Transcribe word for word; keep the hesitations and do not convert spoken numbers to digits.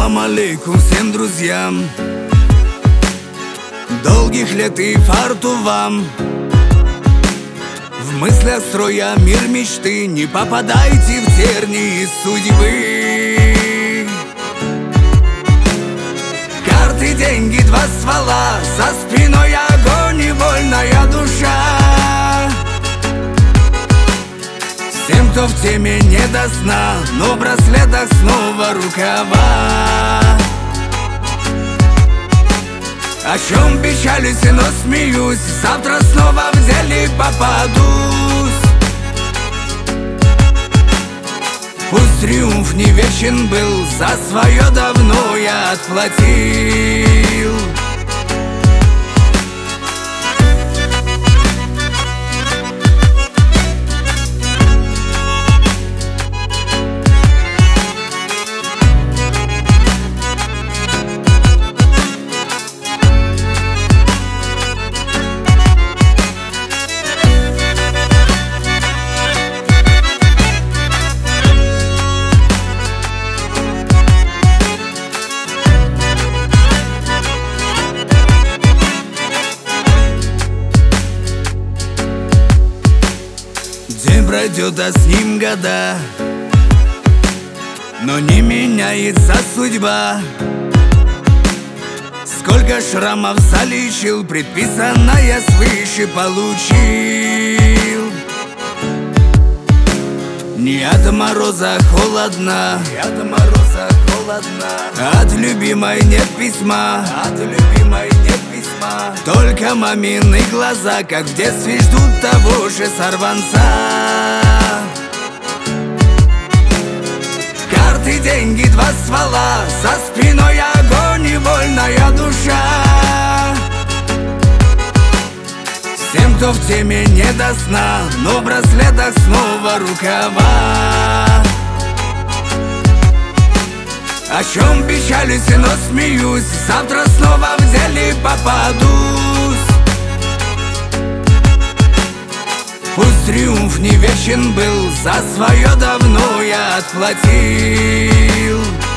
Салам алейкум всем друзьям, долгих лет и фарту вам. В мыслях строя мир мечты, не попадайте в тернии судьбы. Карты, деньги, два ствола, за спиной огонь и вольная душа. Всем, кто в теме, не до сна, но в браслетах снова рукава. О чем печалюсь, но смеюсь, завтра снова в деле попадусь. Пусть триумф не вечен был, за свое давно я отплатил. День пройдет, а с ним года, но не меняется судьба. Сколько шрамов залечил, предписанное свыше получил. Не от мороза холодно, не от мороза холодно, от любимой нет письма, от любимой нет письма. Только мамины глаза, как в детстве, ждут того же сорванца. Карты, деньги, два ствола, за спиной огонь и вольная душа. Всем, кто в теме, не до сна, но в браслетах снова рукава. О чем печалюсь, но смеюсь, завтра снова в деле попадусь. Пусть триумф не вечен был, за свое давно я отплатил.